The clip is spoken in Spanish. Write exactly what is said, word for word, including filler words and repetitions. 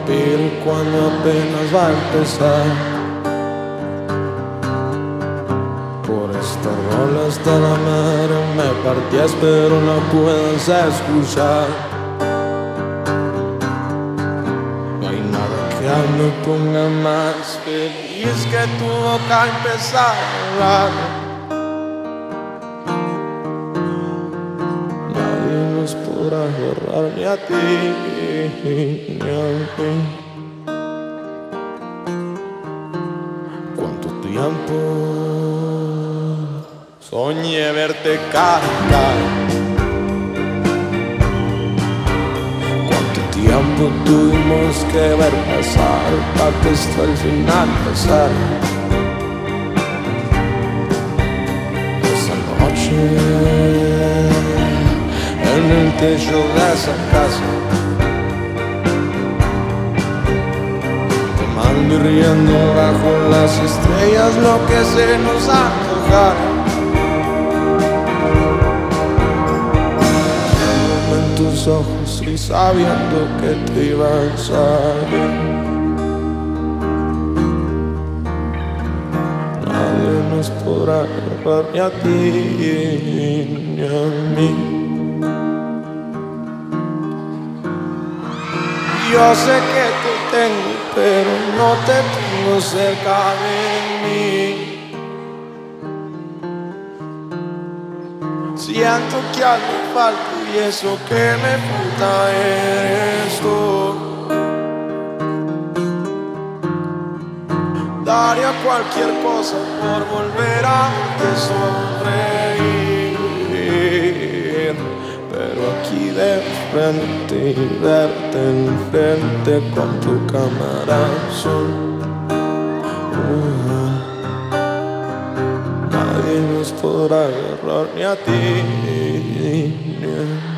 reír cuando apenas va a empezar. Por estas rolas de la madre me partías, pero no puedes escuchar. No hay nada que me ponga más feliz que tu boca empezar a hablar. Nadie nos podrá agarrar ni a ti ni a mí. ¿Cuánto tiempo soñé verte cantar? ¿Cuánto tiempo tuvimos que ver pasar para que esto al final pasara? Esa noche en el techo de esa casa, tomando y riendo bajo las estrellas lo que se nos antojara. En tus ojos y sabiendo que te ibas a ir. Nadie nos podrá agarrar ni a ti ni a mí. Yo sé que te tengo, pero no te tengo cerca de mí. Siento que algo falta y eso que me falta eres tú. Daría cualquier cosa por volver a sonreír, pero aquí de frente y verte enfrente con tu cámara azul. uh, Nadie nos podrá agarrar ni a ti ni a mí.